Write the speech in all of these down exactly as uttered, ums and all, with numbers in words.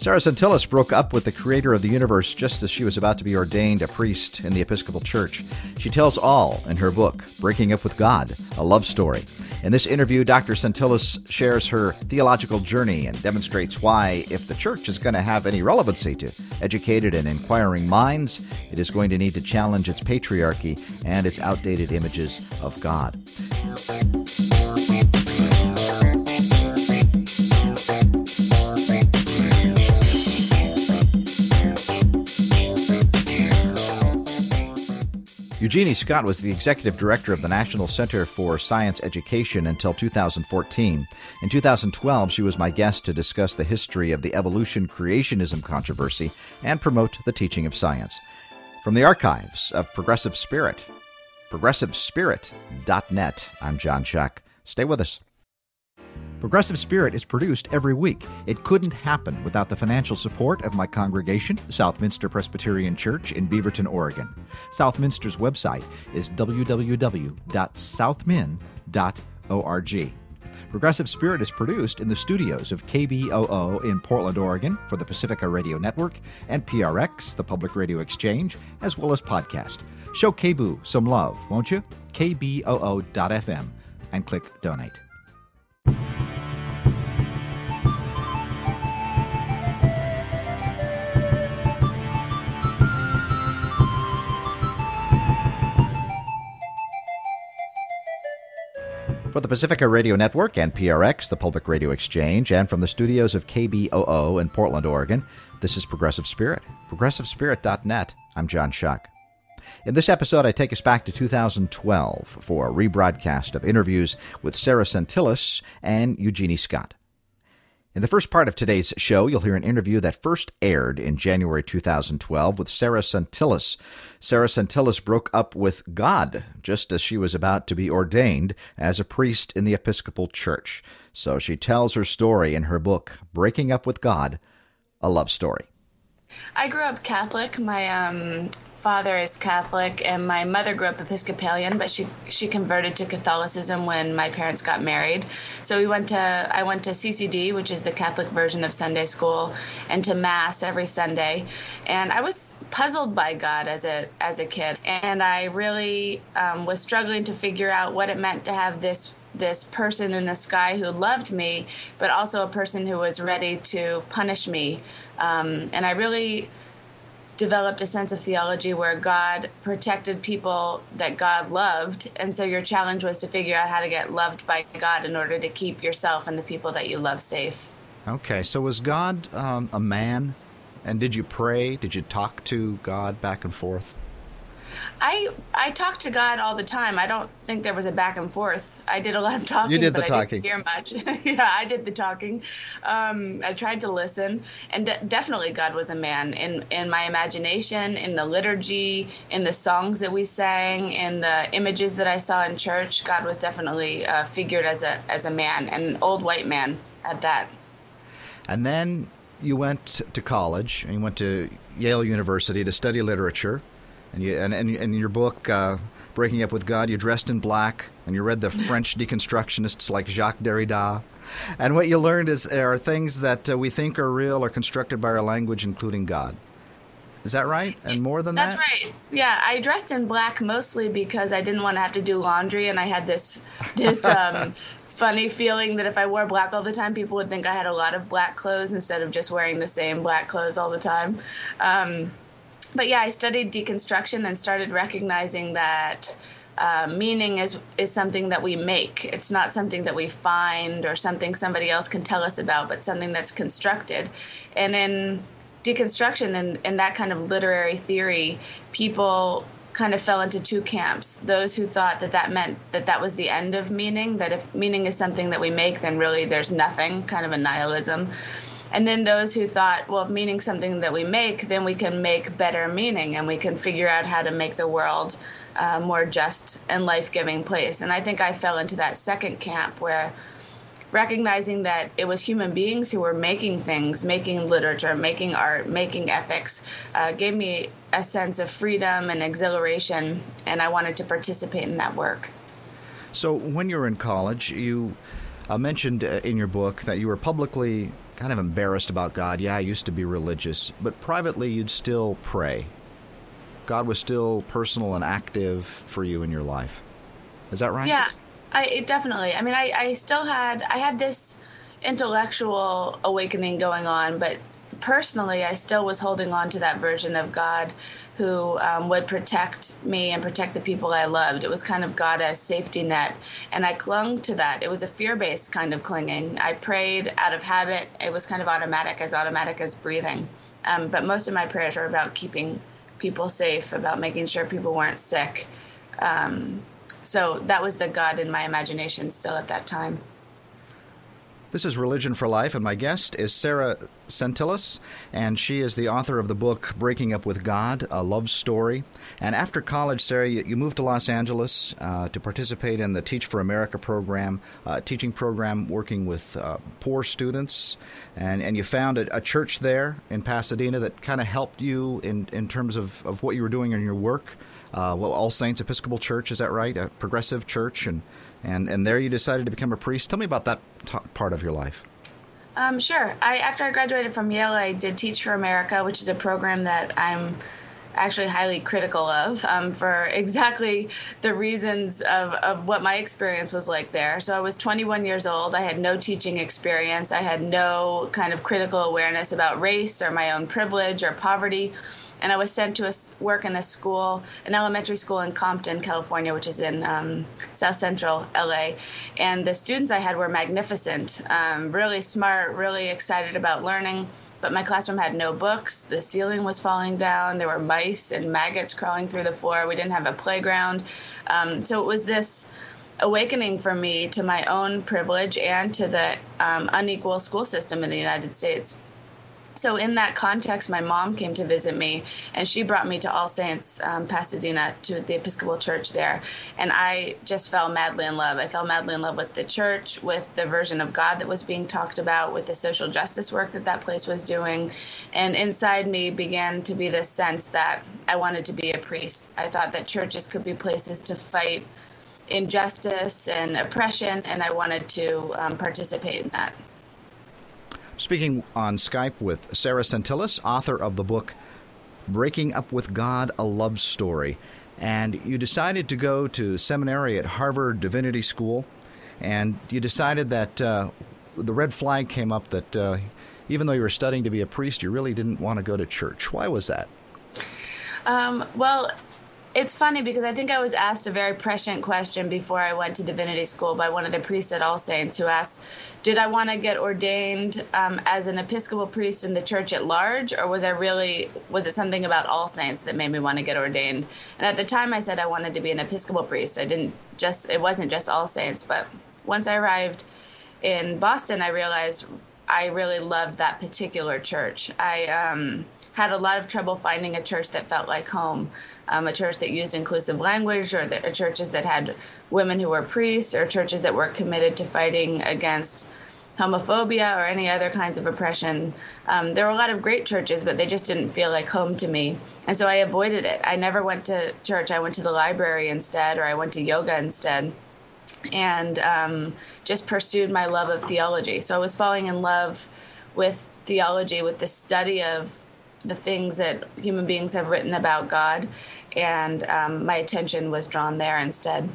Sarah Centillas broke up with the creator of the universe just as she was about to be ordained a priest in the Episcopal Church. She tells all in her book, Breaking Up with God, a Love Story. In this interview, Doctor Centillas shares her theological journey and demonstrates why, if the church is going to have any relevancy to educated and inquiring minds, it is going to need to challenge its patriarchy and its outdated images of God. Eugenie Scott was the executive director of the National Center for Science Education until two thousand fourteen. In two thousand twelve, she was my guest to discuss the history of the evolution-creationism controversy and promote the teaching of science. From the archives of Progressive Spirit, progressive spirit dot net, I'm John Shuck. Stay with us. Progressive Spirit is produced every week. It couldn't happen without the financial support of my congregation, Southminster Presbyterian Church in Beaverton, Oregon. Southminster's website is w w w dot southmin dot org. Progressive Spirit is produced in the studios of K B O O in Portland, Oregon for the Pacifica Radio Network and P R X, the Public Radio Exchange, as well as podcast. Show K B O O some love, won't you? K B O O dot f m and click Donate. For the Pacifica Radio Network and P R X, the Public Radio Exchange, and from the studios of K B O O in Portland, Oregon, this is Progressive Spirit, progressive spirit dot net. I'm John Shuck. In this episode, I take us back to two thousand twelve for a rebroadcast of interviews with Sarah Centillas and Eugenie Scott. In the first part of today's show, you'll hear an interview that first aired in January two thousand twelve with Sarah Centillas. Sarah Centillas broke up with God just as she was about to be ordained as a priest in the Episcopal Church. So she tells her story in her book, Breaking Up with God, a Love Story. I grew up Catholic. My um, father is Catholic, and my mother grew up Episcopalian, but she she converted to Catholicism when my parents got married. So we went to I went to C C D, which is the Catholic version of Sunday school, and to Mass every Sunday. And I was puzzled by God as a as a kid, and I really um, was struggling to figure out what it meant to have this. this person in the sky who loved me, but also a person who was ready to punish me. Um, and I really developed a sense of theology where God protected people that God loved. And so your challenge was to figure out how to get loved by God in order to keep yourself and the people that you love safe. Okay, so was God um, a man? And did you pray? Did you talk to God back and forth? I I talked to God all the time. I don't think there was a back and forth. I did a lot of talking, you did the but talking. I didn't hear much. Yeah, I did the talking. Um, I tried to listen, and de- definitely God was a man in in my imagination, in the liturgy, in the songs that we sang, in the images that I saw in church. God was definitely uh, figured as a as a man, an old white man at that. And then you went to college, and you went to Yale University to study literature. And, you, and, and in your book, uh, Breaking Up with God, you dressed in black, and you read the French deconstructionists like Jacques Derrida. And what you learned is are things that uh, we think are real are constructed by our language, including God. Is that right? And more than That's that? That's right. Yeah, I dressed in black mostly because I didn't want to have to do laundry, and I had this this um, funny feeling that if I wore black all the time, people would think I had a lot of black clothes instead of just wearing the same black clothes all the time. Um But yeah, I studied deconstruction and started recognizing that uh, meaning is is something that we make. It's not something that we find or something somebody else can tell us about, but something that's constructed. And in deconstruction and, and that kind of literary theory, people kind of fell into two camps. Those who thought that that meant that that was the end of meaning, that if meaning is something that we make, then really there's nothing, kind of a nihilism. And then those who thought, well, if meaning's something that we make, then we can make better meaning and we can figure out how to make the world a more just and life-giving place. And I think I fell into that second camp where recognizing that it was human beings who were making things, making literature, making art, making ethics, uh, gave me a sense of freedom and exhilaration, and I wanted to participate in that work. So when you were in college, you uh, mentioned uh, in your book that you were publicly kind of embarrassed about God. Yeah, I used to be religious, but privately you'd still pray. God was still personal and active for you in your life. Is that right? Yeah, I it definitely. I mean, I, I still had I had this intellectual awakening going on, but personally, I still was holding on to that version of God who um, would protect me and protect the people I loved. It was kind of God as safety net, and I clung to that. It was a fear-based kind of clinging. I prayed out of habit. It was kind of automatic, as automatic as breathing. Um, but most of my prayers were about keeping people safe, about making sure people weren't sick. Um, so that was the God in my imagination still at that time. This is Religion for Life, and my guest is Sarah Centillas, and she is the author of the book Breaking Up with God, A Love Story. And after college, Sarah, you, you moved to Los Angeles uh, to participate in the Teach for America program, uh, teaching program working with uh, poor students, and, and you found a, a church there in Pasadena that kind of helped you in, in terms of, of what you were doing in your work. Uh, well, All Saints Episcopal Church, is that right? A progressive church, and And and there you decided to become a priest. Tell me about that t- part of your life. Um, sure. I after I graduated from Yale, I did Teach for America, which is a program that I'm actually highly critical of um, for exactly the reasons of, of what my experience was like there. So I was twenty-one years old. I had no teaching experience. I had no kind of critical awareness about race or my own privilege or poverty. And I was sent to a, work in a school, an elementary school in Compton, California, which is in um, South Central L A. And the students I had were magnificent, um, really smart, really excited about learning. But my classroom had no books. The ceiling was falling down. There were mice and maggots crawling through the floor. We didn't have a playground. Um, so it was this awakening for me to my own privilege and to the um, unequal school system in the United States. So in that context, my mom came to visit me, and she brought me to All Saints um, Pasadena, to the Episcopal Church there. And I just fell madly in love. I fell madly in love with the church, with the version of God that was being talked about, with the social justice work that that place was doing. And inside me began to be this sense that I wanted to be a priest. I thought that churches could be places to fight injustice and oppression, and I wanted to um, participate in that. Speaking on Skype with Sarah Centillas, author of the book Breaking Up with God, A Love Story. And you decided to go to seminary at Harvard Divinity School, and you decided that uh, the red flag came up that uh, even though you were studying to be a priest, you really didn't want to go to church. Why was that? Um, well, it's funny because I think I was asked a very prescient question before I went to divinity school by one of the priests at All Saints, who asked, did I want to get ordained um, as an Episcopal priest in the church at large, or was I really, was it something about All Saints that made me want to get ordained? And at the time I said I wanted to be an Episcopal priest. I didn't just, it wasn't just All Saints, but once I arrived in Boston, I realized I really loved that particular church. I um, had a lot of trouble finding a church that felt like home. Um, a church that used inclusive language, or, that, or churches that had women who were priests, or churches that were committed to fighting against homophobia or any other kinds of oppression. Um, there were a lot of great churches, but they just didn't feel like home to me. And so I avoided it. I never went to church. I went to the library instead, or I went to yoga instead, and um, just pursued my love of theology. So I was falling in love with theology, with the study of the things that human beings have written about God, and um, my attention was drawn there instead.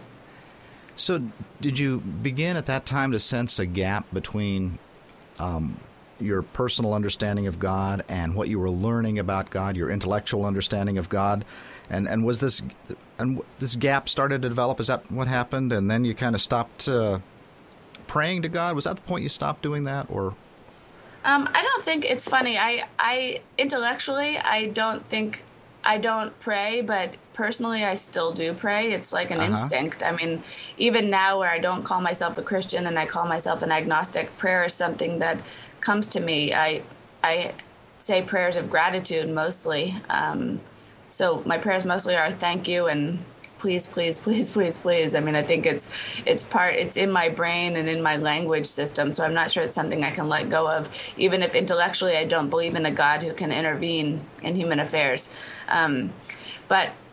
So did you begin at that time to sense a gap between um, your personal understanding of God and what you were learning about God, your intellectual understanding of God? And and was this and this gap started to develop? Is that what happened? And then you kind of stopped uh, praying to God? Was that the point you stopped doing that, or? Um, I don't think it's funny. I, I intellectually, I don't think I don't pray, but personally, I still do pray. It's like an uh-huh. instinct. I mean, even now where I don't call myself a Christian and I call myself an agnostic, prayer is something that comes to me. I I say prayers of gratitude mostly. Um, so my prayers mostly are thank you and please, please, please, please, please. I mean, I think it's it's part, it's in my brain and in my language system, so I'm not sure it's something I can let go of, even if intellectually I don't believe in a God who can intervene in human affairs. Um, but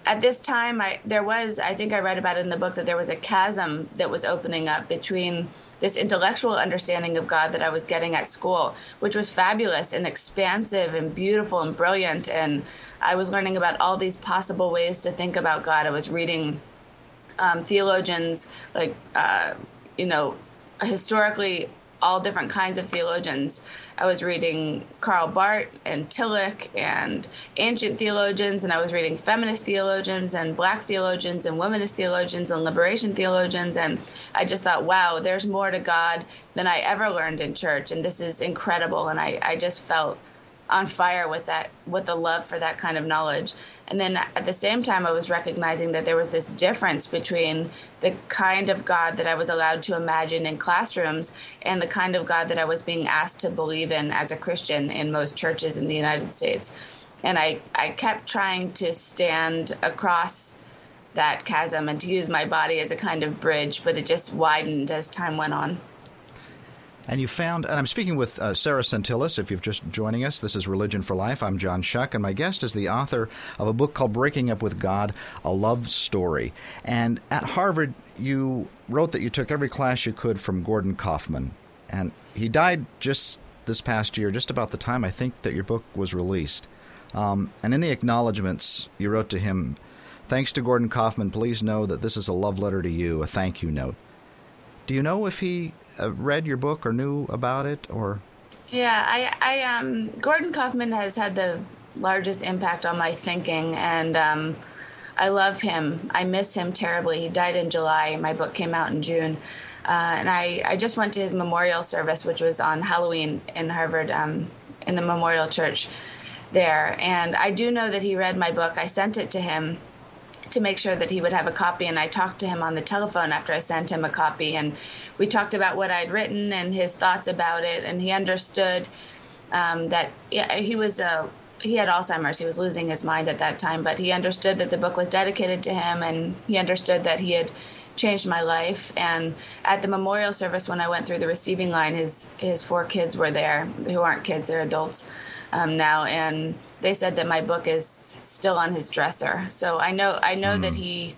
at this time, I there was, I think I read about it in the book, that there was a chasm that was opening up between this intellectual understanding of God that I was getting at school, which was fabulous and expansive and beautiful and brilliant. And I was learning about all these possible ways to think about God. I was reading um, theologians, like, uh, you know, historically all different kinds of theologians. I was reading Karl Barth and Tillich and ancient theologians, and I was reading feminist theologians and black theologians and womanist theologians and liberation theologians, and I just thought, wow, there's more to God than I ever learned in church, and this is incredible, and I, I just felt on fire with that, with the love for that kind of knowledge. And then at the same time, I was recognizing that there was this difference between the kind of God that I was allowed to imagine in classrooms and the kind of God that I was being asked to believe in as a Christian in most churches in the United States. And I, I kept trying to stand across that chasm and to use my body as a kind of bridge, but it just widened as time went on. And you found, and I'm speaking with uh, Sarah Centillas, if you're just joining us. This is Religion for Life. I'm John Shuck, and my guest is the author of a book called Breaking Up with God, A Love Story. And at Harvard, you wrote that you took every class you could from Gordon Kaufman. And he died just this past year, just about the time I think that your book was released. Um, and in the acknowledgments, you wrote to him, "Thanks to Gordon Kaufman, please know that this is a love letter to you, a thank you note." Do you know if he uh, read your book or knew about it, or? Yeah, I, I, um, Gordon Kaufman has had the largest impact on my thinking, and um, I love him. I miss him terribly. He died in July. My book came out in June. Uh, and I, I just went to his memorial service, which was on Halloween in Harvard, um, in the Memorial Church there. And I do know that he read my book. I sent it to him to make sure that he would have a copy, and I talked to him on the telephone after I sent him a copy, and we talked about what I'd written and his thoughts about it, and he understood um, that yeah, he was uh, he had Alzheimer's. He was losing his mind at that time, but he understood that the book was dedicated to him, and he understood that he had changed my life. And at the memorial service, when I went through the receiving line, his his four kids were there, who aren't kids, they're adults um, now, and they said that my book is still on his dresser. So I know I know mm. that he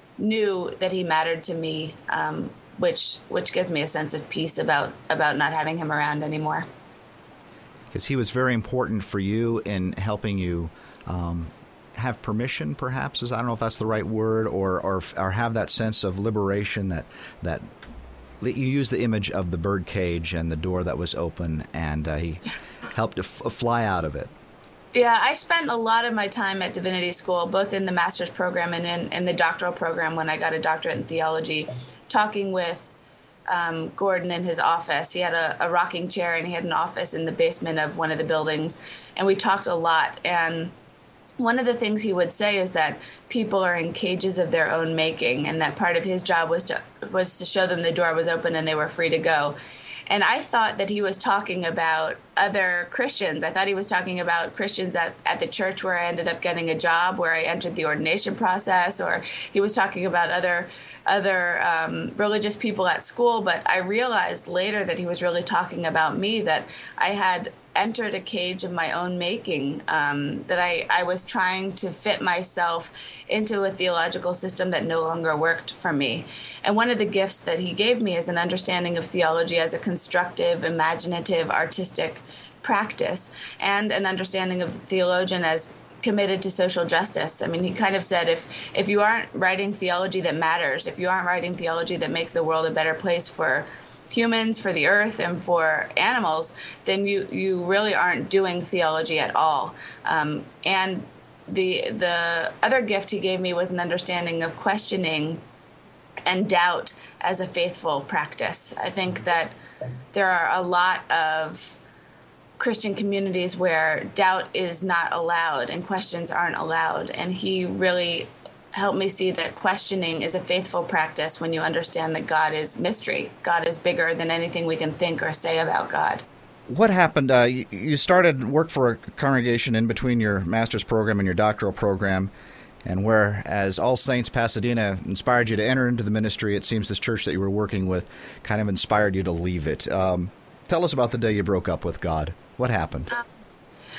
knew that he mattered to me, um, which which gives me a sense of peace about about not having him around anymore. Because he was very important for you in helping you um, have permission, perhaps, is I don't know if that's the right word, or or or have that sense of liberation that that you use the image of the bird cage and the door that was open, and uh, he helped to f- fly out of it. Yeah, I spent a lot of my time at Divinity School, both in the master's program and in, in the doctoral program when I got a doctorate in theology, talking with um, Gordon in his office. He had a, a rocking chair, and he had an office in the basement of one of the buildings, and we talked a lot. And one of the things he would say is that people are in cages of their own making, and that part of his job was to was to show them the door was open and they were free to go. And I thought that he was talking about other Christians. I thought he was talking about Christians at, at the church where I ended up getting a job, where I entered the ordination process, or he was talking about other other um, religious people at school. But I realized later that he was really talking about me, that I had entered a cage of my own making, um, that I, I was trying to fit myself into a theological system that no longer worked for me. And one of the gifts that he gave me is an understanding of theology as a constructive, imaginative, artistic practice, and an understanding of the theologian as committed to social justice. I mean, he kind of said, if if you aren't writing theology that matters, if you aren't writing theology that makes the world a better place for humans, for the earth, and for animals, then you, you really aren't doing theology at all. Um, and the the other gift he gave me was an understanding of questioning and doubt as a faithful practice. I think that there are a lot of Christian communities where doubt is not allowed and questions aren't allowed. And he really helped me see that questioning is a faithful practice when you understand that God is mystery. God is bigger than anything we can think or say about God. What happened? Uh, you, you started work for a congregation in between your master's program and your doctoral program, and whereas All Saints Pasadena inspired you to enter into the ministry, it seems this church that you were working with kind of inspired you to leave it. Um, tell us about the day you broke up with God. What happened? Um,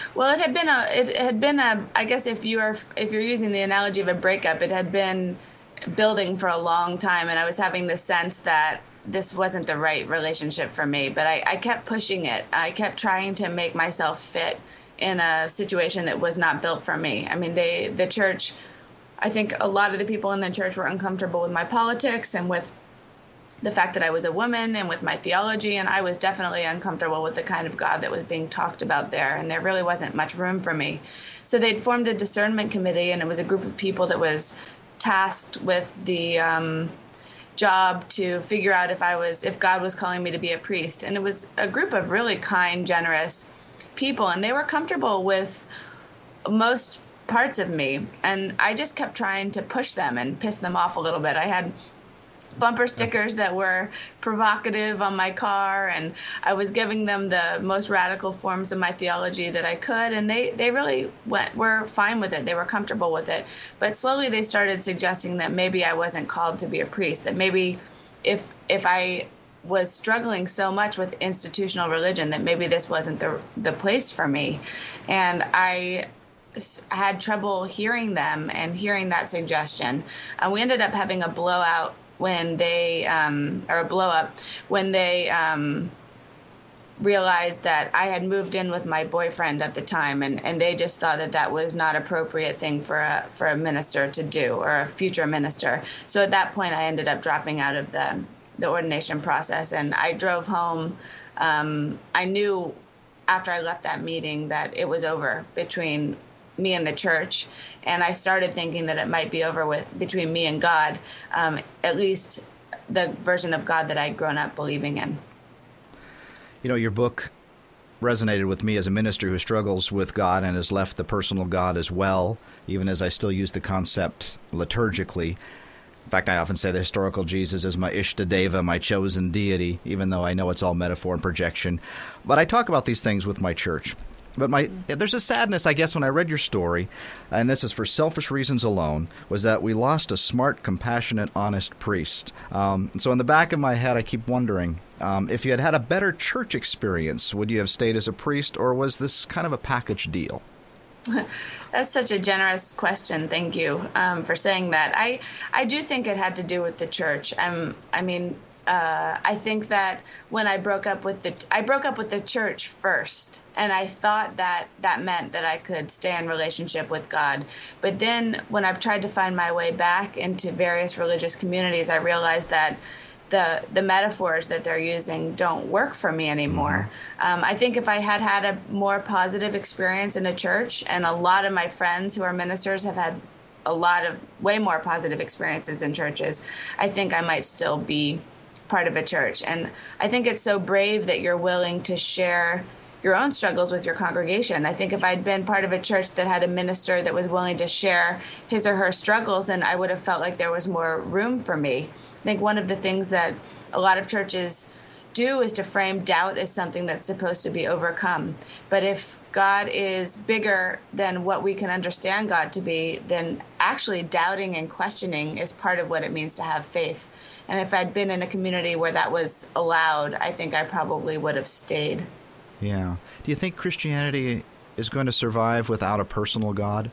Well, it had been a, it had been a, I guess if you are, if you're using the analogy of a breakup, it had been building for a long time, and I was having the sense that this wasn't the right relationship for me, but I, I kept pushing it. I kept trying to make myself fit in a situation that was not built for me. I mean, they, the church, I think a lot of the people in the church were uncomfortable with my politics and with the fact that I was a woman and with my theology, and I was definitely uncomfortable with the kind of God that was being talked about there, and there really wasn't much room for me. So they'd formed a discernment committee, and it was a group of people that was tasked with the um, job to figure out if I was, if God was calling me to be a priest. And it was a group of really kind, generous people, and they were comfortable with most parts of me, and I just kept trying to push them and piss them off a little bit. I had bumper stickers that were provocative on my car, and I was giving them the most radical forms of my theology that I could, and they, they really went, were fine with it. They were comfortable with it. But slowly they started suggesting that maybe I wasn't called to be a priest, that maybe if if I was struggling so much with institutional religion, that maybe this wasn't the the place for me. And I had trouble hearing them and hearing that suggestion. And we ended up having a blowout when they, um, or a blow up, when they um, realized that I had moved in with my boyfriend at the time, and, and they just thought that that was not appropriate thing for a, for a minister to do, or a future minister. So at that point, I ended up dropping out of the, the ordination process, and I drove home. Um, I knew after I left that meeting that it was over between me and the church, and I started thinking that it might be over with between me and God, um, at least the version of God that I'd grown up believing in. You know, your book resonated with me as a minister who struggles with God and has left the personal God as well, even as I still use the concept liturgically. In fact, I often say the historical Jesus is my Ishtadeva, my chosen deity, even though I know it's all metaphor and projection. But I talk about these things with my church. But my there's a sadness, I guess, when I read your story, and this is for selfish reasons alone, was that we lost a smart, compassionate, honest priest. Um, so in the back of my head, I keep wondering, um, if you had had a better church experience, would you have stayed as a priest, or was this kind of a package deal? That's such a generous question. Thank you um, for saying that. I I do think it had to do with the church. I'm, I mean, uh, I think that when I broke up with the I broke up with the church first, and I thought that that meant that I could stay in relationship with God. But then when I've tried to find my way back into various religious communities, I realized that the the metaphors that they're using don't work for me anymore. Um, I think if I had had a more positive experience in a church, and a lot of my friends who are ministers have had a lot of way more positive experiences in churches, I think I might still be part of a church. And I think it's so brave that you're willing to share your own struggles with your congregation. I think if I'd been part of a church that had a minister that was willing to share his or her struggles, then I would have felt like there was more room for me. I think one of the things that a lot of churches do is to frame doubt as something that's supposed to be overcome. But if God is bigger than what we can understand God to be, then actually doubting and questioning is part of what it means to have faith. And if I'd been in a community where that was allowed, I think I probably would have stayed. Yeah. Do you think Christianity is going to survive without a personal God?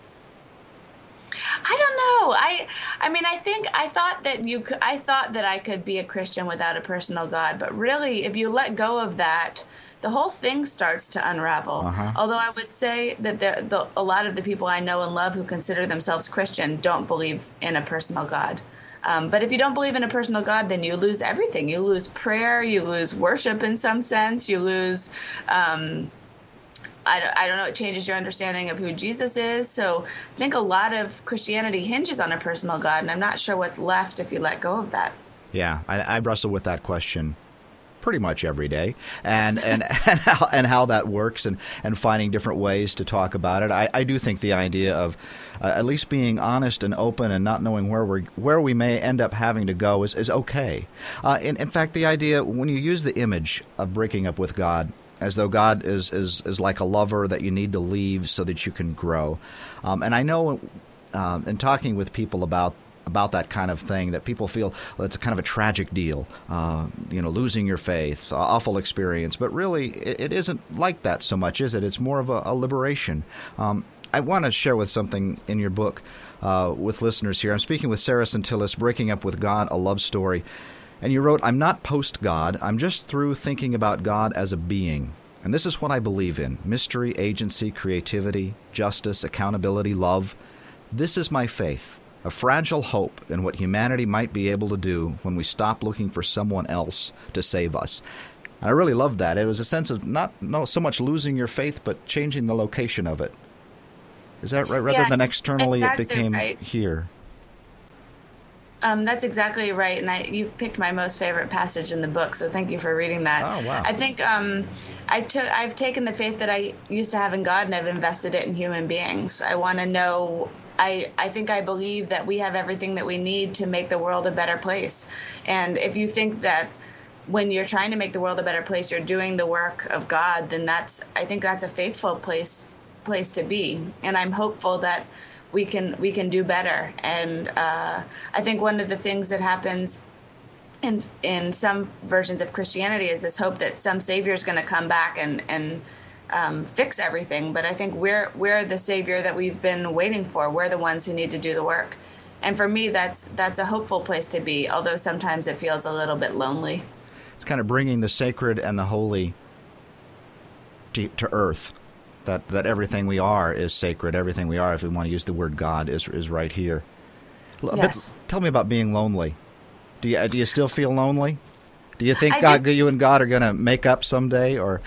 I don't know. I I mean, I think I thought that you could, I thought that I could be a Christian without a personal God, but really if you let go of that, the whole thing starts to unravel. Uh-huh. Although I would say that the, the, a lot of the people I know and love who consider themselves Christian don't believe in a personal God. Um, but if you don't believe in a personal God, then you lose everything. You lose prayer, you lose worship in some sense, you lose, um, I, don't, I don't know, it changes your understanding of who Jesus is. So I think a lot of Christianity hinges on a personal God, and I'm not sure what's left if you let go of that. Yeah, I, I wrestle with that question pretty much every day, and and and, how, and how that works, and, and finding different ways to talk about it. I, I do think the idea of uh, at least being honest and open and not knowing where we where we may end up having to go is, is okay. Uh, in, in fact, the idea, when you use the image of breaking up with God, as though God is, is, is like a lover that you need to leave so that you can grow. Um, and I know uh, in talking with people about about that kind of thing, that people feel, well, it's a kind of a tragic deal, uh, you know, losing your faith, awful experience. But really, it, it isn't like that so much, is it? It's more of a, a liberation. Um, I want to share with something in your book uh, with listeners here. I'm speaking with Sarah Centillas, Breaking Up with God, A Love Story. And you wrote, I'm not post-God. I'm just through thinking about God as a being. And this is what I believe in: mystery, agency, creativity, justice, accountability, love. This is my faith, a fragile hope in what humanity might be able to do when we stop looking for someone else to save us. And I really loved that. It was a sense of not no, so much losing your faith, but changing the location of it. Is that right? Rather yeah, than externally, exactly it became right. here. Um, that's exactly right, and I, you've picked my most favorite passage in the book, so thank you for reading that. Oh, wow. I think um, I took, I've taken the faith that I used to have in God and I've invested it in human beings. I want to know, I, I think I believe that we have everything that we need to make the world a better place. And if you think that when you're trying to make the world a better place, you're doing the work of God, then that's, I think that's a faithful place place to be. And I'm hopeful that we can we can do better. And uh, I think one of the things that happens in in some versions of Christianity is this hope that some savior is going to come back and and um, fix everything. But I think we're we're the savior that we've been waiting for. We're the ones who need to do the work. And for me, that's that's a hopeful place to be, although sometimes it feels a little bit lonely. It's kind of bringing the sacred and the holy to, to earth. That, that everything we are is sacred. Everything we are, if we want to use the word God, is is right here. Yes. But tell me about being lonely. Do you do you still feel lonely? Do you think I God, do. you and God are going to make up someday, or?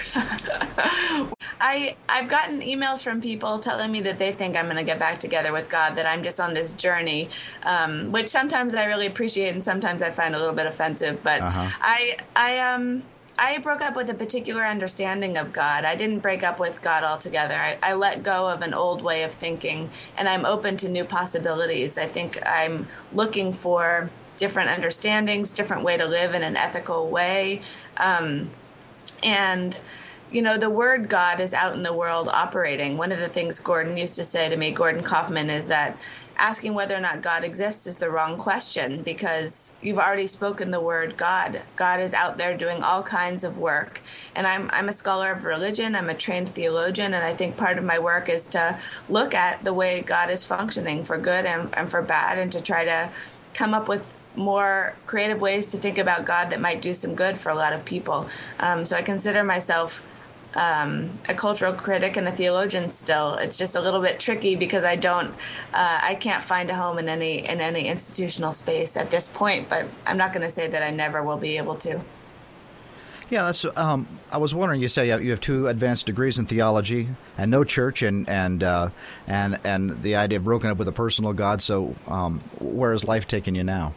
I I've gotten emails from people telling me that they think I'm going to get back together with God, that I'm just on this journey, um, which sometimes I really appreciate and sometimes I find a little bit offensive. But uh-huh. I I um. I broke up with a particular understanding of God. I didn't break up with God altogether. I, I let go of an old way of thinking, and I'm open to new possibilities. I think I'm looking for different understandings, different way to live in an ethical way. Um, and, you know, the word God is out in the world operating. One of the things Gordon used to say to me, Gordon Kaufman, is that asking whether or not God exists is the wrong question, because you've already spoken the word God. God is out there doing all kinds of work. And I'm I'm a scholar of religion. I'm a trained theologian. And I think part of my work is to look at the way God is functioning for good and, and for bad, and to try to come up with more creative ways to think about God that might do some good for a lot of people. Um, so I consider myself Um, a cultural critic and a theologian still. It's just a little bit tricky because I don't, uh, I can't find a home in any in any institutional space at this point. But I'm not going to say that I never will be able to. Yeah, that's. Um, I was wondering. You say you have two advanced degrees in theology and no church, and and uh, and and the idea of broken up with a personal God. So, um, where is life taking you now?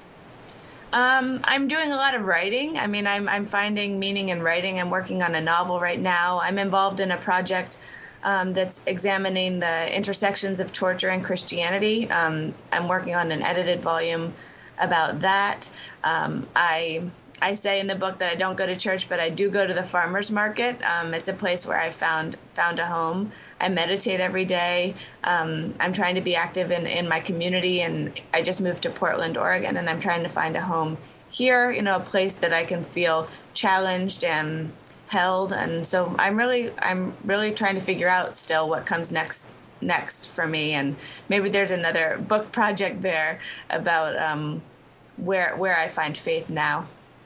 Um, I'm doing a lot of writing. I mean, I'm I'm finding meaning in writing. I'm working on a novel right now. I'm involved in a project um, that's examining the intersections of torture and Christianity. Um, I'm working on an edited volume about that. Um, I I say in the book that I don't go to church, but I do go to the farmers market. Um, it's a place where I found found a home. I meditate every day. Um, I'm trying to be active in, in my community, and I just moved to Portland, Oregon, and I'm trying to find a home here, you know, a place that I can feel challenged and held. And so I'm really I'm really trying to figure out still what comes next next for me. And maybe there's another book project there about um, where where I find faith now.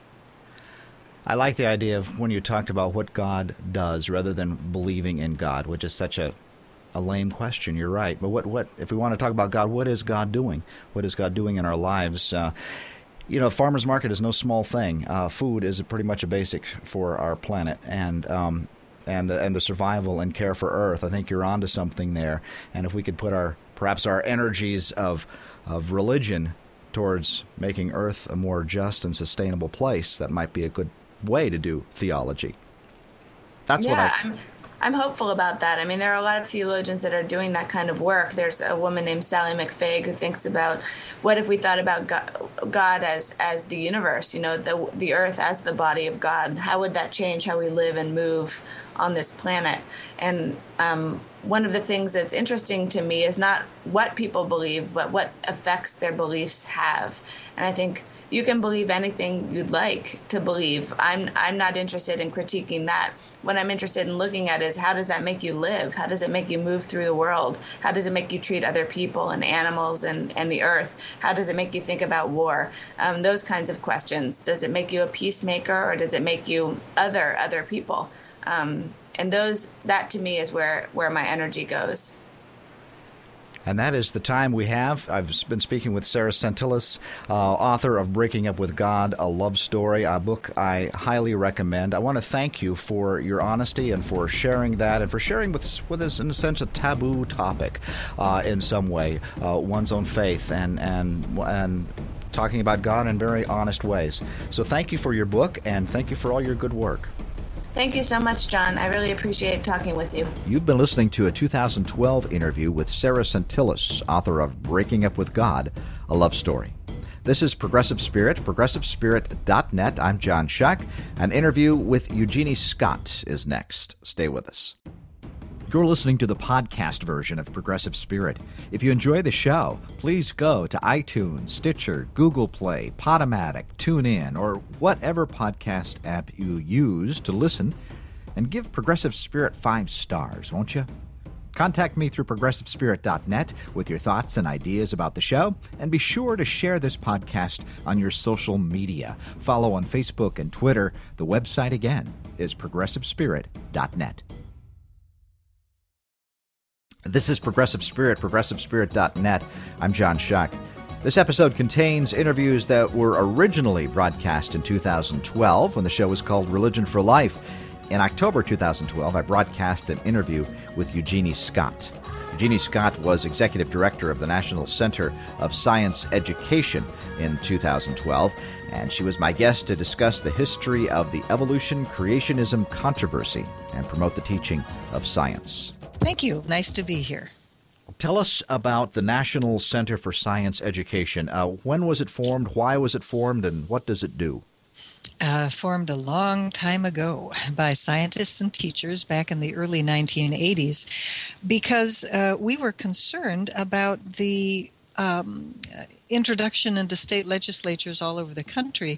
I like the idea of when you talked about what God does rather than believing in God, which is such a, a lame question. You're right. But what, what if we want to talk about God, what is God doing? What is God doing in our lives? Uh, you know, farmer's market is no small thing. Uh, food is pretty much a basic for our planet, and um, and the, and the survival and care for Earth. I think you're onto something there. And if we could put our perhaps our energies of of religion towards making Earth a more just and sustainable place, that might be a good way to do theology. That's yeah, what I... I'm, I'm hopeful about that. I mean, there are a lot of theologians that are doing that kind of work. There's a woman named Sally McFaig who thinks about what if we thought about God, God as as the universe, you know, the the earth as the body of God. How would that change how we live and move on this planet? And um, one of the things that's interesting to me is not what people believe, but what effects their beliefs have. And I think you can believe anything you'd like to believe. I'm I'm not interested in critiquing that. What I'm interested in looking at is, how does that make you live? How does it make you move through the world? How does it make you treat other people and animals and, and the earth? How does it make you think about war? Um, those kinds of questions. Does it make you a peacemaker, or does it make you other other people? Um, and those that to me is where, where my energy goes. And that is the time we have. I've been speaking with Sarah Centillas, uh, author of Breaking Up with God, A Love Story, a book I highly recommend. I want to thank you for your honesty and for sharing that, and for sharing with, with us, in a sense, a taboo topic uh, in some way, uh, one's own faith, and, and, and talking about God in very honest ways. So thank you for your book, and thank you for all your good work. Thank you so much, John. I really appreciate talking with you. You've been listening to a two thousand twelve interview with Sarah Centillas, author of Breaking Up with God, A Love Story. This is Progressive Spirit, progressive spirit dot net. I'm John Shuck. An interview with Eugenie Scott is next. Stay with us. You're listening to the podcast version of Progressive Spirit. If you enjoy the show, please go to iTunes, Stitcher, Google Play, Podomatic, TuneIn, or whatever podcast app you use to listen, and give Progressive Spirit five stars, won't you? Contact me through progressive spirit dot net with your thoughts and ideas about the show, and be sure to share this podcast on your social media. Follow on Facebook and Twitter. The website, again, is progressive spirit dot net. This is Progressive Spirit, progressive spirit dot net. I'm John Shuck. This episode contains interviews that were originally broadcast in two thousand twelve when the show was called Religion for Life. In October two thousand twelve, I broadcast an interview with Eugenie Scott. Eugenie Scott was executive director of the National Center of Science Education in two thousand twelve, and she was my guest to discuss the history of the evolution-creationism controversy and promote the teaching of science. Thank you. Nice to be here. Tell us about the National Center for Science Education. Uh, when was it formed? Why was it formed? And what does it do? Uh, formed a long time ago by scientists and teachers back in the early nineteen eighties because uh, we were concerned about the um, introduction into state legislatures all over the country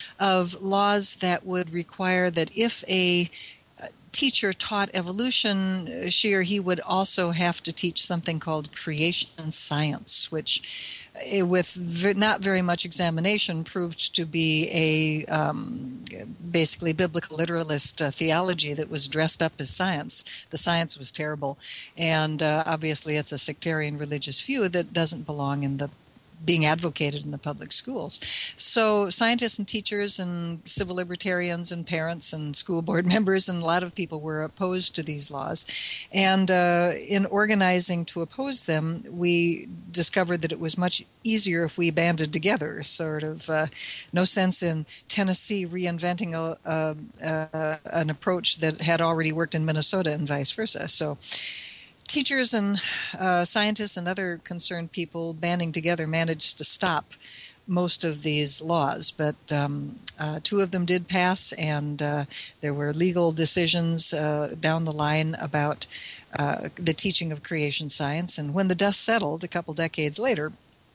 of laws that would require that if a teacher taught evolution, she or he would also have to teach something called creation science, which with not very much examination proved to be a um, basically biblical literalist uh, theology that was dressed up as science. The science was terrible, and uh, obviously it's a sectarian religious view that doesn't belong in the being advocated in the public schools. So scientists and teachers and civil libertarians and parents and school board members and a lot of people were opposed to these laws. And uh, in organizing to oppose them, we discovered that it was much easier if we banded together, sort of uh, no sense in Tennessee reinventing a, a, a, an approach that had already worked in Minnesota and vice versa. So teachers and uh, scientists and other concerned people banding together managed to stop most of these laws, but um, uh, two of them did pass, and uh, there were legal decisions uh, down the line about uh, the teaching of creation science. And when the dust settled a couple decades later,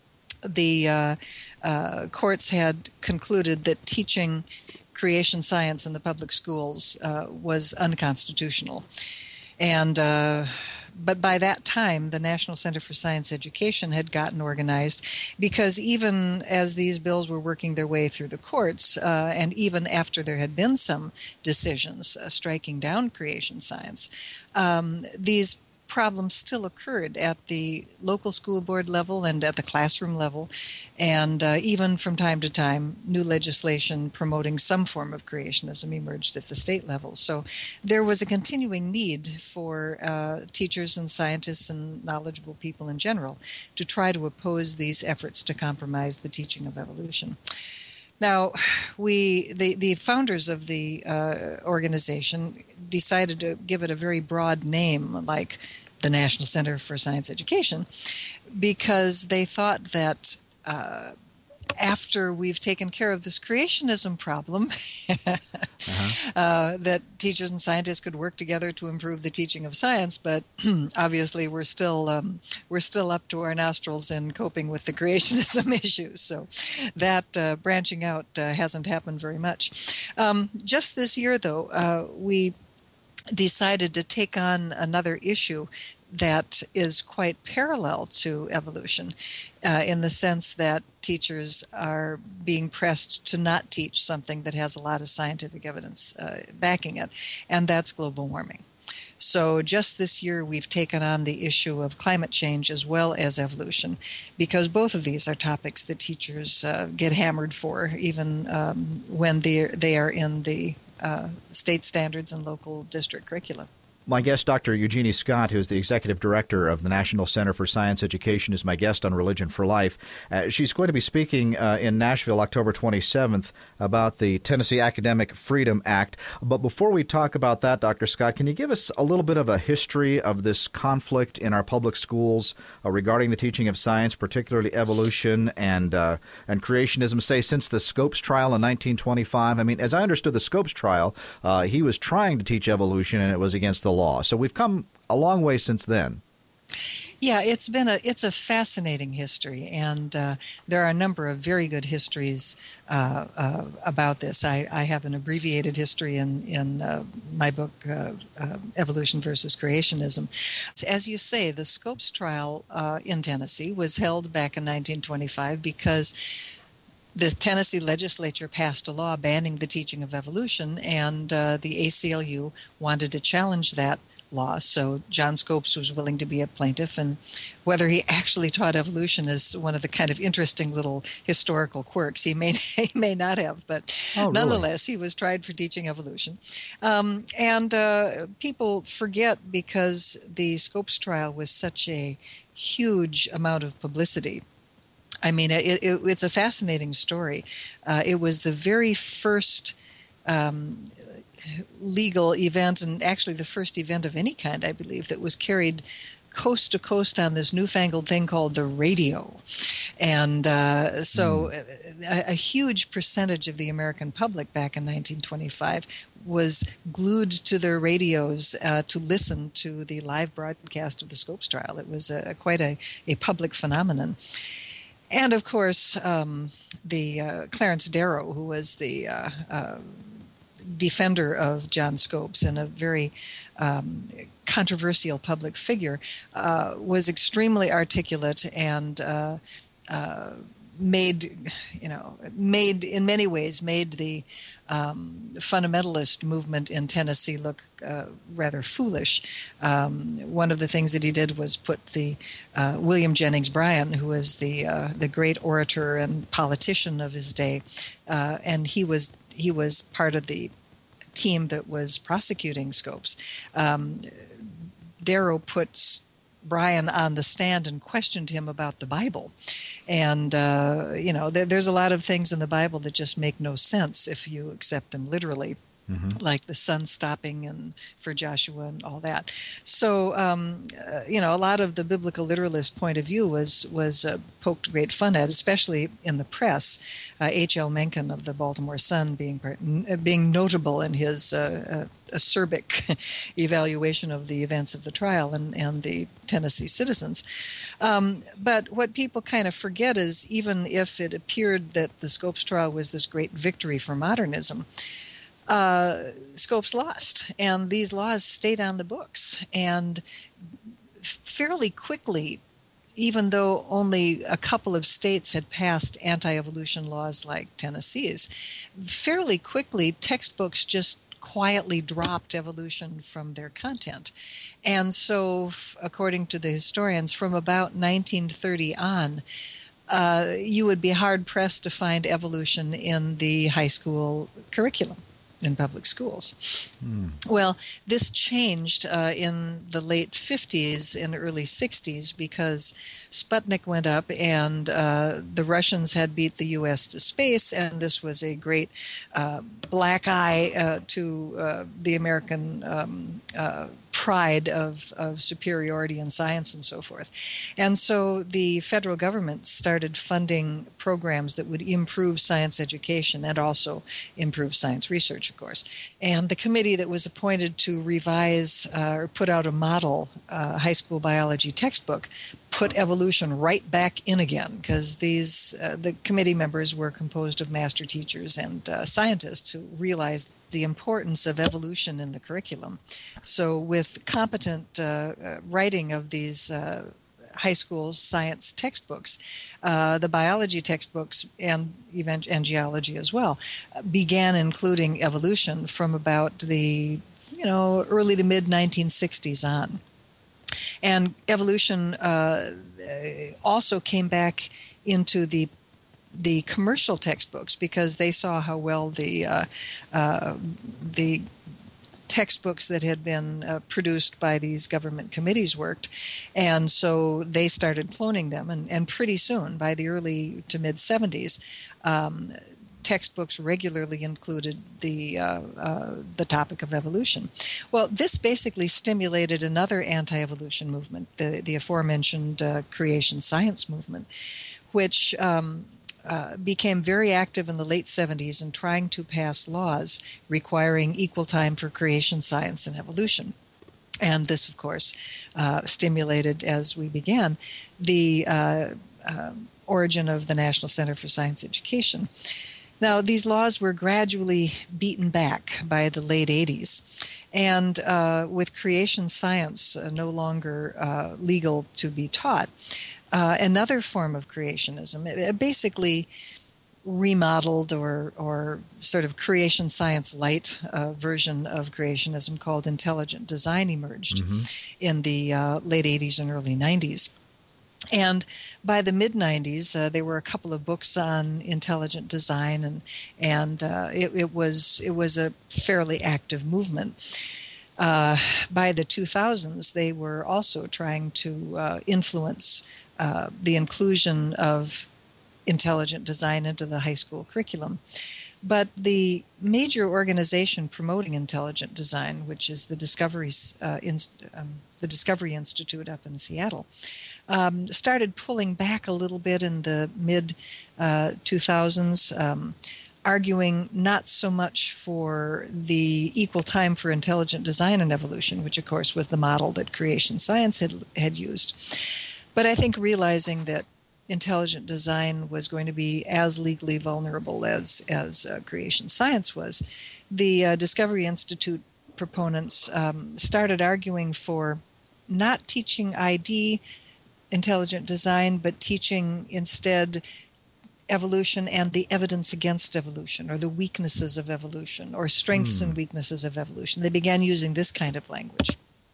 the uh, uh, courts had concluded that teaching creation science in the public schools uh, was unconstitutional. And uh, But by that time, the National Center for Science Education had gotten organized, because even as these bills were working their way through the courts, uh, and even after there had been some decisions uh, striking down creation science, um, these problems still occurred at the local school board level and at the classroom level, and uh, even from time to time, new legislation promoting some form of creationism emerged at the state level. So there was a continuing need for uh, teachers and scientists and knowledgeable people in general to try to oppose these efforts to compromise the teaching of evolution. Now, we the, the founders of the uh, organization decided to give it a very broad name, like the National Center for Science Education, because they thought that uh, after we've taken care of this creationism problem, uh-huh. uh, that teachers and scientists could work together to improve the teaching of science, but obviously we're still um, we're still up to our nostrils in coping with the creationism issues. So that uh, branching out uh, hasn't happened very much. Um, just this year, though, uh, we decided to take on another issue that is quite parallel to evolution, uh, in the sense that teachers are being pressed to not teach something that has a lot of scientific evidence uh, backing it, and that's global warming. So just this year we've taken on the issue of climate change as well as evolution, because both of these are topics that teachers uh, get hammered for, even um, when they they are in the uh, state standards and local district curricula. My guest, Doctor Eugenie Scott, who is the Executive Director of the National Center for Science Education, is my guest on Religion for Life. Uh, she's going to be speaking uh, in Nashville October twenty-seventh about the Tennessee Academic Freedom Act. But before we talk about that, Doctor Scott, can you give us a little bit of a history of this conflict in our public schools uh, regarding the teaching of science, particularly evolution and uh, and creationism, say, since the Scopes trial in nineteen twenty-five? I mean, as I understood the Scopes trial, uh, he was trying to teach evolution, and it was against the law. So we've come a long way since then. Yeah, it's been a it's a fascinating history, and uh, there are a number of very good histories uh, uh, about this. I, I have an abbreviated history in in uh, my book, uh, uh, Evolution versus Creationism. As you say, the Scopes trial uh, in Tennessee was held back in nineteen twenty-five because the Tennessee legislature passed a law banning the teaching of evolution, and uh, the A C L U wanted to challenge that law. So John Scopes was willing to be a plaintiff, and whether he actually taught evolution is one of the kind of interesting little historical quirks. He may he may not have, but oh, really? Nonetheless, he was tried for teaching evolution. Um, and uh, people forget, because the Scopes trial was such a huge amount of publicity. I mean, it, it, it's a fascinating story. Uh, it was the very first um, legal event, and actually the first event of any kind, I believe, that was carried coast to coast on this newfangled thing called the radio. And uh, so mm. a, a huge percentage of the American public back in nineteen twenty-five was glued to their radios uh, to listen to the live broadcast of the Scopes trial. It was a, quite a, a public phenomenon. And, of course, um, the uh, Clarence Darrow, who was the uh, uh, defender of John Scopes and a very um, controversial public figure, uh, was extremely articulate and uh, uh, made, you know, made in many ways made the um, fundamentalist movement in Tennessee look uh, rather foolish. Um, one of the things that he did was put the uh, William Jennings Bryan, who was the uh, the great orator and politician of his day, uh, and he was he was part of the team that was prosecuting Scopes. Um, Darrow puts Bryan on the stand and questioned him about the Bible. And, uh, you know, there, there's a lot of things in the Bible that just make no sense if you accept them literally, mm-hmm. like the sun stopping and for Joshua and all that. So, um, uh, you know, a lot of the biblical literalist point of view was was uh, poked great fun at, especially in the press. Uh, H L Mencken of the Baltimore Sun being being notable in his uh, uh, acerbic evaluation of the events of the trial and, and the Tennessee citizens. Um, but what people kind of forget is, even if it appeared that the Scopes trial was this great victory for modernism, uh, Scopes lost, and these laws stayed on the books. And fairly quickly, even though only a couple of states had passed anti-evolution laws like Tennessee's, fairly quickly textbooks just quietly dropped evolution from their content. And so, according to the historians, from about nineteen thirty on, uh, you would be hard-pressed to find evolution in the high school curriculum in public schools. Hmm. Well, this changed uh, in the late fifties and early sixties because Sputnik went up and uh, the Russians had beat the U S to space, and this was a great uh, black eye uh, to uh, the American um, uh, pride of, of superiority in science and so forth. And so the federal government started funding programs that would improve science education and also improve science research, of course. And the committee that was appointed to revise uh, or put out a model uh, high school biology textbook put evolution right back in again, because these uh, the committee members were composed of master teachers and uh, scientists who realized the importance of evolution in the curriculum. So with competent uh, uh, writing of these uh, high school science textbooks, uh, the biology textbooks and even and geology as well began including evolution from about the you know early to mid nineteen sixties on. And evolution uh, also came back into the the commercial textbooks because they saw how well the uh, uh, the textbooks that had been uh, produced by these government committees worked, and so they started cloning them. And, and pretty soon, by the early to mid seventies, um, textbooks regularly included the uh, uh, the topic of evolution. Well, this basically stimulated another anti-evolution movement, the the aforementioned uh, creation science movement, which um, uh, became very active in the late seventies in trying to pass laws requiring equal time for creation science and evolution. And this, of course, uh, stimulated, as we began, the uh, uh, origin of the National Center for Science Education. Now, these laws were gradually beaten back by the late eighties, and uh, with creation science uh, no longer uh, legal to be taught, uh, another form of creationism, it basically remodeled or, or sort of creation science light uh, version of creationism called intelligent design emerged mm-hmm. in the uh, late eighties and early nineties. And by the mid nineties, uh, there were a couple of books on intelligent design, and and uh, it, it was it was a fairly active movement. Uh, by the two thousands, they were also trying to uh, influence uh, the inclusion of intelligent design into the high school curriculum. But the major organization promoting intelligent design, which is the Discovery uh, in, um, the Discovery Institute up in Seattle, um, started pulling back a little bit in the mid uh, two thousands, um, arguing not so much for the equal time for intelligent design and evolution, which of course was the model that creation science had had used, but I think realizing that intelligent design was going to be as legally vulnerable as as uh, creation science was, the uh, Discovery Institute proponents um, started arguing for not teaching I D, intelligent design, but teaching instead evolution and the evidence against evolution, or the weaknesses of evolution, or strengths mm. and weaknesses of evolution. They began using this kind of language.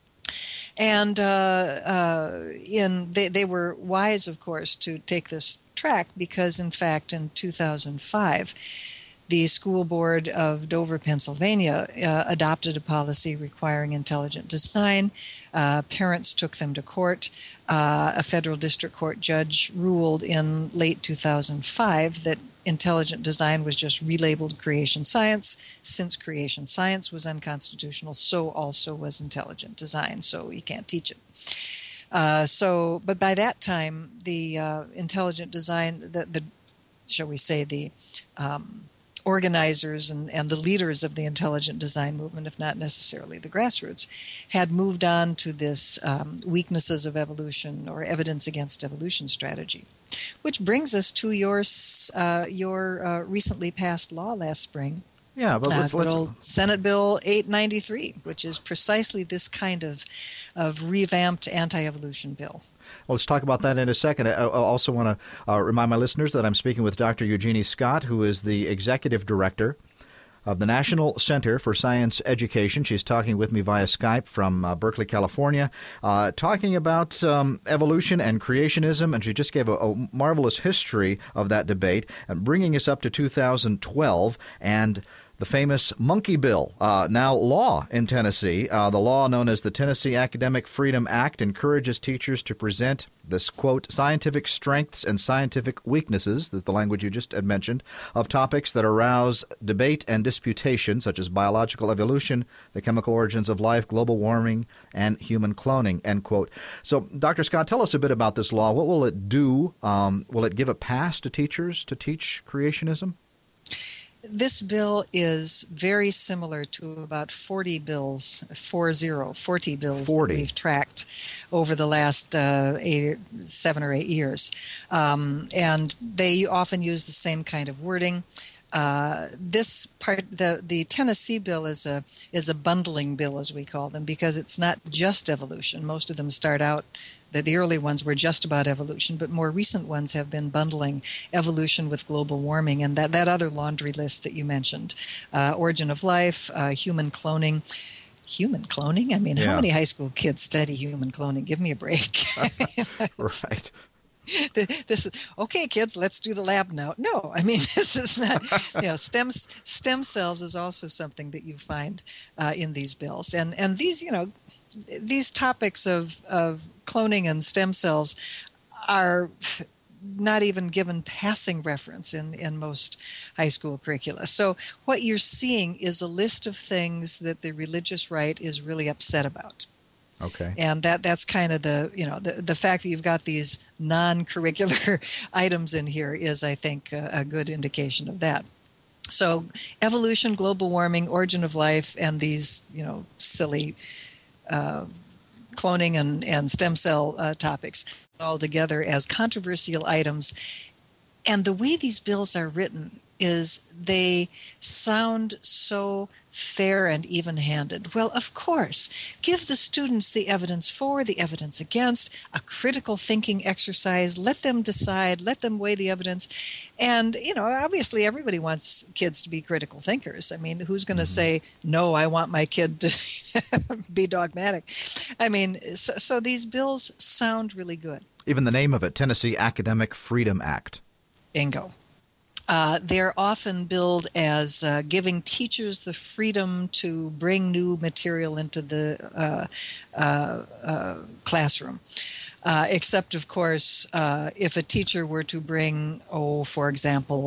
And uh, uh, in they, they were wise, of course, to take this track because, in fact, in two thousand five, the school board of Dover, Pennsylvania, uh, adopted a policy requiring intelligent design. Uh, parents took them to court. Uh, a federal district court judge ruled in late two thousand five that intelligent design was just relabeled creation science. Since creation science was unconstitutional, so also was intelligent design, so you can't teach it. Uh, so, but by that time, the uh, intelligent design, the, the shall we say, the um, organizers and, and the leaders of the intelligent design movement, if not necessarily the grassroots, had moved on to this um, weaknesses of evolution or evidence against evolution strategy. Which brings us to your uh, your uh, recently passed law last spring. Yeah, but let's, uh, let's Senate Bill eight ninety-three, which is precisely this kind of of revamped anti-evolution bill. Well, let's talk about that in a second. I, I also want to uh, remind my listeners that I'm speaking with Doctor Eugenie Scott, who is the executive director of the National Center for Science Education. She's talking with me via Skype from uh, Berkeley, California, uh, talking about um, evolution and creationism, and she just gave a, a marvelous history of that debate, and bringing us up to two thousand twelve, and the famous Monkey Bill, uh, now law in Tennessee. Uh, the law known as the Tennessee Academic Freedom Act encourages teachers to present this, quote, scientific strengths and scientific weaknesses, that the language you just had mentioned, of topics that arouse debate and disputation, such as biological evolution, the chemical origins of life, global warming, and human cloning, end quote. So, Doctor Scott, tell us a bit about this law. What will it do? Um, will it give a pass to teachers to teach creationism? This bill is very similar to about forty bills, four zero, forty bills forty. That we've tracked over the last uh, eight, seven or eight years. Um, and they often use the same kind of wording. Uh, this part, the the Tennessee bill is a is a bundling bill, as we call them, because it's not just evolution. Most of them start out, the, the early ones were just about evolution, but more recent ones have been bundling evolution with global warming and that, that other laundry list that you mentioned, uh, origin of life, uh, human cloning. Human cloning? I mean, yeah. How many high school kids study human cloning? Give me a break. Right. This is okay, kids. Let's do the lab now. No, I mean this is not. You know, stem stem cells is also something that you find uh, in these bills, and and these you know these topics of of cloning and stem cells are not even given passing reference in in most high school curricula. So what you're seeing is a list of things that the religious right is really upset about. Okay. And that that's kind of the, you know, the, the fact that you've got these non-curricular items in here is, I think, a, a good indication of that. So evolution, global warming, origin of life, and these, you know, silly uh, cloning and, and stem cell uh, topics all together as controversial items. And the way these bills are written is they sound so fair and even-handed. Well, of course, give the students the evidence for, the evidence against, a critical thinking exercise, let them decide, let them weigh the evidence. And, you know, obviously everybody wants kids to be critical thinkers. I mean, who's going to say, no, I want my kid to be dogmatic? I mean, so, so these bills sound really good. Even the name of it, Tennessee Academic Freedom Act. Bingo. Uh, they're often billed as uh, giving teachers the freedom to bring new material into the uh, uh, uh, classroom. Uh, except, of course, uh, if a teacher were to bring, oh, for example,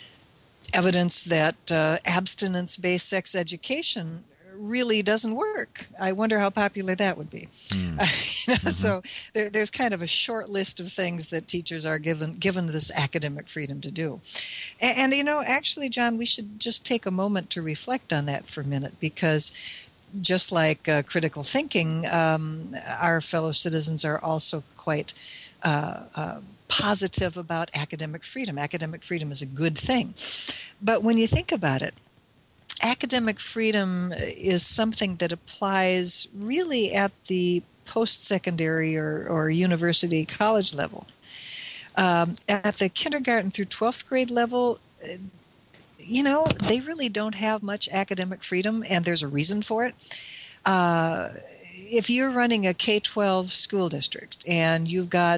evidence that uh, abstinence-based sex education really doesn't work. I wonder how popular that would be. Mm. you know, mm-hmm. So there, there's kind of a short list of things that teachers are given given this academic freedom to do. And, and, you know, actually, John, we should just take a moment to reflect on that for a minute, because just like uh, critical thinking, um, our fellow citizens are also quite uh, uh, positive about academic freedom. Academic freedom is a good thing. But when you think about it, academic freedom is something that applies really at the post-secondary or, or university college level. Um, at the kindergarten through twelfth grade level, you know, they really don't have much academic freedom, and there's a reason for it. Uh, if you're running a K twelve school district and you've got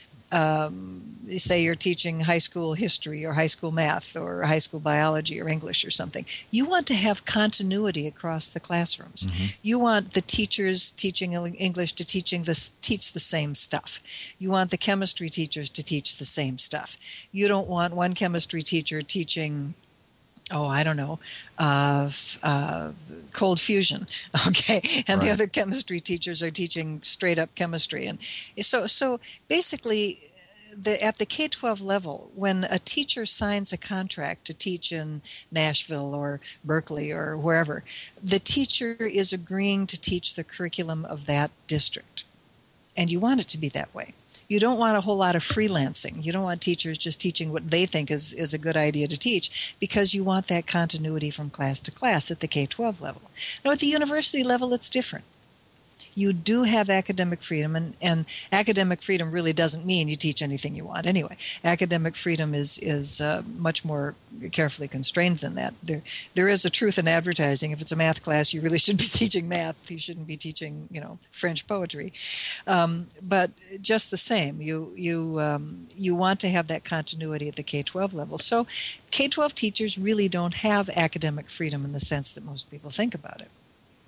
Um, say you're teaching high school history or high school math or high school biology or English or something, you want to have continuity across the classrooms. Mm-hmm. You want the teachers teaching English to teaching this, teach the same stuff. You want the chemistry teachers to teach the same stuff. You don't want one chemistry teacher teaching, oh, I don't know, uh, uh, cold fusion, okay? And right. The other chemistry teachers are teaching straight-up chemistry. And so so basically, the, at the K twelve level, when a teacher signs a contract to teach in Nashville or Berkeley or wherever, the teacher is agreeing to teach the curriculum of that district. And you want it to be that way. You don't want a whole lot of freelancing. You don't want teachers just teaching what they think is, is a good idea to teach, because you want that continuity from class to class at the K twelve level. Now, at the university level, it's different. you do have academic freedom, and, and academic freedom really doesn't mean you teach anything you want anyway. Academic freedom is is uh, much more carefully constrained than that. There there is a truth in advertising. If it's a math class, you really should be teaching math. You shouldn't be teaching, you know, French poetry. Um, but just the same, you you um, you want to have that continuity at the K twelve level. So K twelve teachers really don't have academic freedom in the sense that most people think about it.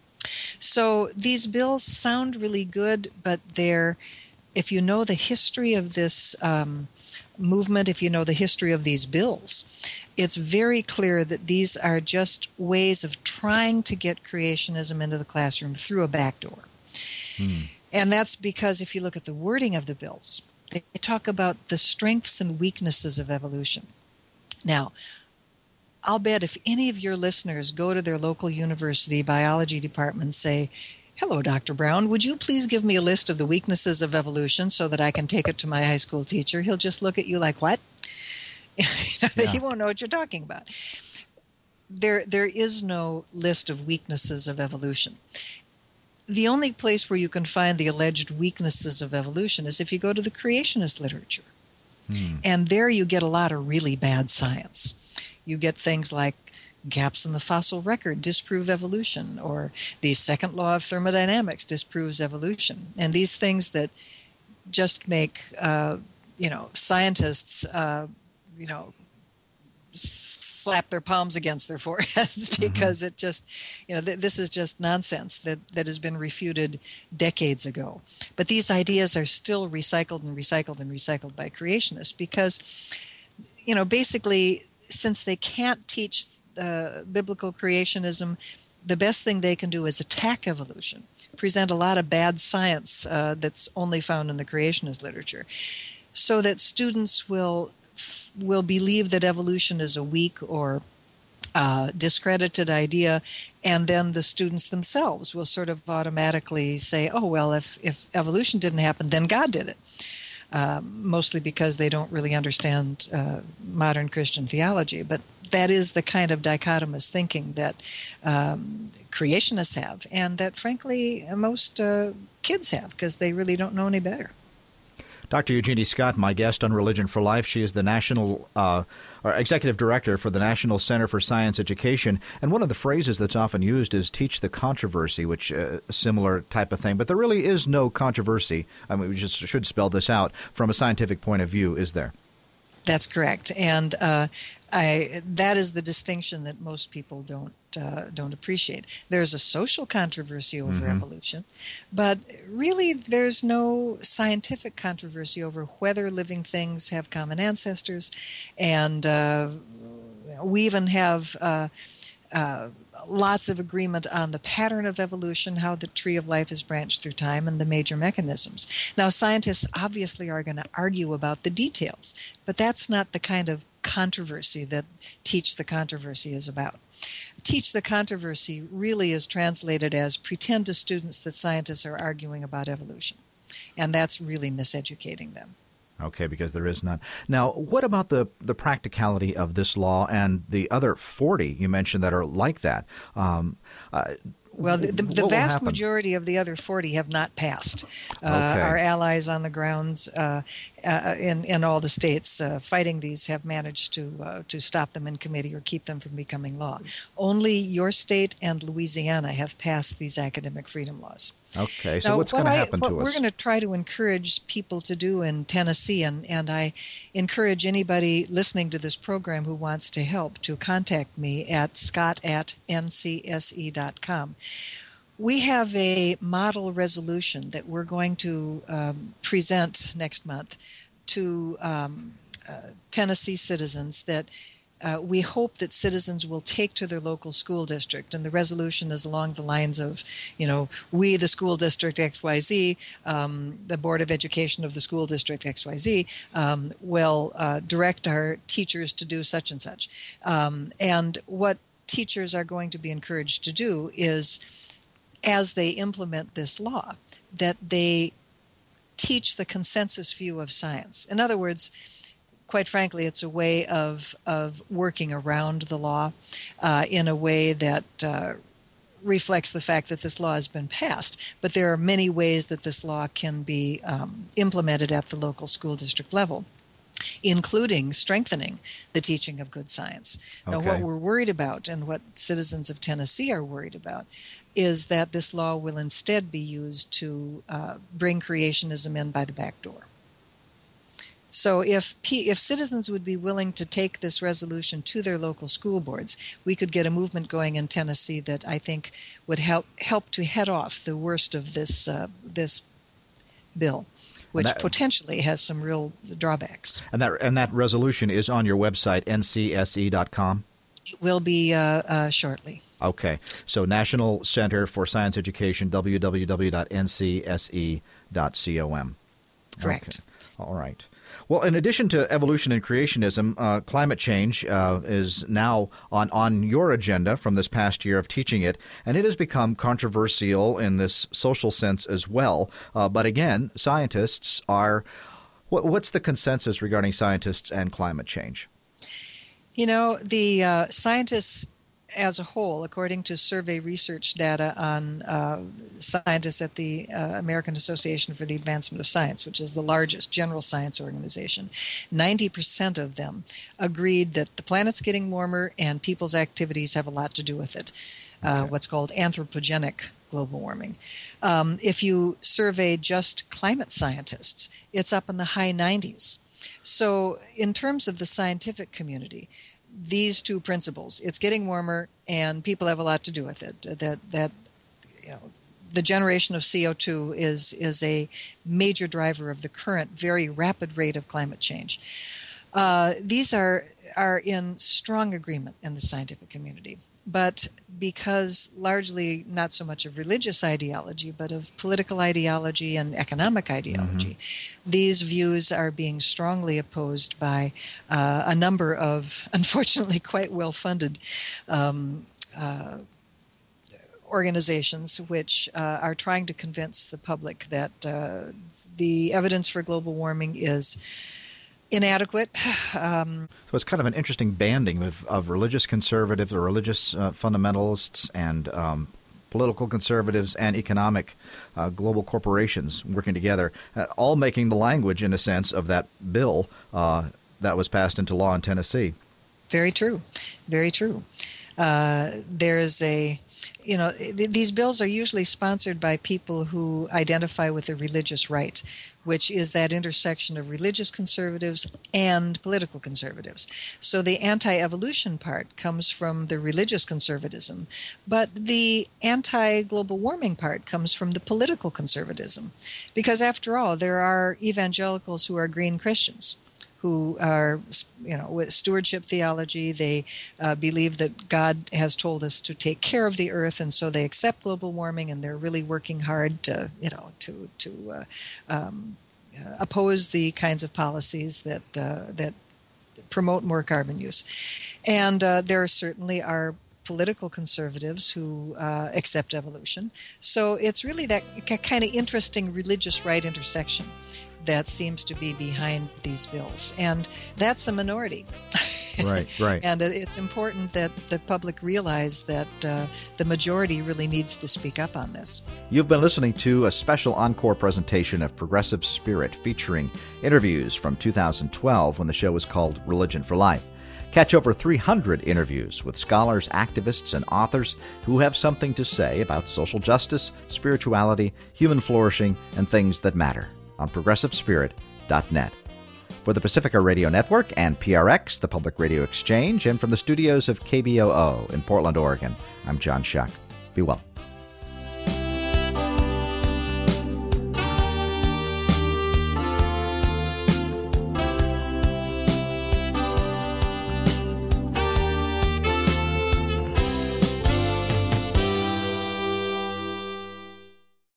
So these bills sound really good, but they're, if you know the history of this um, movement, if you know the history of these bills, it's very clear that these are just ways of trying to get creationism into the classroom through a back door. Hmm. And that's because if you look at the wording of the bills, they talk about the strengths and weaknesses of evolution. Now, I'll bet if any of your listeners go to their local university biology department and say, "Hello, Doctor Brown, would you please give me a list of the weaknesses of evolution so that I can take it to my high school teacher?" He'll just look at you like, "What?" Yeah. He won't know what you're talking about. There, there is no list of weaknesses of evolution. The only place where you can find the alleged weaknesses of evolution is if you go to the creationist literature. Hmm. And there you get a lot of really bad science. You get things like gaps in the fossil record disprove evolution, or the second law of thermodynamics disproves evolution. And these things that just make, uh, you know, scientists, uh, you know, slap their palms against their foreheads because mm-hmm. it just, you know, th- this is just nonsense that, that has been refuted decades ago. But these ideas are still recycled and recycled and recycled by creationists because, you know, basically, since they can't teach uh, biblical creationism, the best thing they can do is attack evolution, present a lot of bad science uh, that's only found in the creationist literature, so that students will will believe that evolution is a weak or uh, discredited idea, and then the students themselves will sort of automatically say, "Oh, well, if, if evolution didn't happen, then God did it." Uh, mostly because they don't really understand uh, modern Christian theology. But that is the kind of dichotomous thinking that um, creationists have, and that, frankly, most uh, kids have, because they really don't know any better. Doctor Eugenie Scott, my guest on Religion for Life. She is the national uh, or executive director for the National Center for Science Education. And one of the phrases that's often used is "teach the controversy," which uh, a similar type of thing. But there really is no controversy. I mean, we just should spell this out from a scientific point of view, is there? That's correct. And uh, I, that is the distinction that most people don't uh, don't appreciate. There's a social controversy over mm-hmm. evolution, but really there's no scientific controversy over whether living things have common ancestors. And uh, we even have uh, uh, lots of agreement on the pattern of evolution, how the tree of life is branched through time, and the major mechanisms. Now, scientists obviously are going to argue about the details, but that's not the kind of controversy that Teach the Controversy is about. Teach the Controversy really is translated as pretend to students that scientists are arguing about evolution, and that's really miseducating them. Okay, because there is none. Now, what about the, the practicality of this law and the other forty you mentioned that are like that? Um, uh, Well, the, the, the vast majority of the other forty have not passed. Uh, okay. Our allies on the grounds uh, uh, in in all the states uh, fighting these have managed to uh, to stop them in committee or keep them from becoming law. Only your state and Louisiana have passed these academic freedom laws. Okay, so now, what's going to happen what to us? What we're going to try to encourage people to do in Tennessee, and, and I encourage anybody listening to this program who wants to help to contact me at scott at n c s e dot com. We have a model resolution that we're going to um, present next month to um, uh, Tennessee citizens that uh, we hope that citizens will take to their local school district. And the resolution is along the lines of, you know, we, the school district X Y Z, um, the Board of Education of the school district X Y Z, um, will uh, direct our teachers to do such and such. Um, and what teachers are going to be encouraged to do is, as they implement this law, that they teach the consensus view of science. In other words, quite frankly, it's a way of of working around the law uh, in a way that uh, reflects the fact that this law has been passed. But there are many ways that this law can be um, implemented at the local school district level, including strengthening the teaching of good science. Now, Okay. what we're worried about, and what citizens of Tennessee are worried about, is that this law will instead be used to uh, bring creationism in by the back door. So if P, if citizens would be willing to take this resolution to their local school boards, we could get a movement going in Tennessee that I think would help help to head off the worst of this uh, this bill, which that, potentially has some real drawbacks. And that and that resolution is on your website, N C S E dot com? It will be uh, uh, shortly. Okay. So National Center for Science Education, w w w dot n c s e dot com. Correct. Okay. All right. Well, in addition to evolution and creationism, uh, climate change uh, is now on, on your agenda from this past year of teaching it, and it has become controversial in this social sense as well. Uh, but again, scientists are what, what's the consensus regarding scientists and climate change? You know, the uh, scientists as a whole, according to survey research data on uh, scientists at the uh, American Association for the Advancement of Science, which is the largest general science organization, ninety percent of them agreed that the planet's getting warmer and people's activities have a lot to do with it, uh, Okay. what's called anthropogenic global warming. Um, if you survey just climate scientists, it's up in the high nineties. So in terms of the scientific community, these two principles, it's getting warmer and people have a lot to do with it. That that you know, the generation of C O two is is a major driver of the current very rapid rate of climate change. Uh, these are are in strong agreement in the scientific community. But because largely not so much of religious ideology, but of political ideology and economic ideology, mm-hmm. these views are being strongly opposed by uh, a number of, unfortunately, quite well-funded um, uh, organizations which uh, are trying to convince the public that uh, the evidence for global warming is inadequate. Um, so it's kind of an interesting banding of, of religious conservatives or religious uh, fundamentalists and um, political conservatives and economic uh, global corporations working together, uh, all making the language, in a sense, of that bill uh, that was passed into law in Tennessee. Very true. Very true. Uh, there's a You know, th- these bills are usually sponsored by people who identify with the religious right, which is that intersection of religious conservatives and political conservatives. So the anti-evolution part comes from the religious conservatism, but the anti-global warming part comes from the political conservatism. Because after all, there are evangelicals who are green Christians, who are, you know, with stewardship theology. They uh, believe that God has told us to take care of the earth, and so they accept global warming, and they're really working hard to, you know, to to uh, um, uh, oppose the kinds of policies that uh, that promote more carbon use. And uh, there certainly are political conservatives who uh, accept evolution. So it's really that kind of interesting religious right intersection that seems to be behind these bills. And that's a minority. Right, right. And it's important that the public realize that uh, the majority really needs to speak up on this. You've been listening to a special encore presentation of Progressive Spirit featuring interviews from two thousand twelve when the show was called Religion for Life. Catch over three hundred interviews with scholars, activists, and authors who have something to say about social justice, spirituality, human flourishing, and things that matter on progressive spirit dot net. For the Pacifica Radio Network and P R X, the Public Radio Exchange, and from the studios of K B O O in Portland, Oregon, I'm John Shuck. Be well.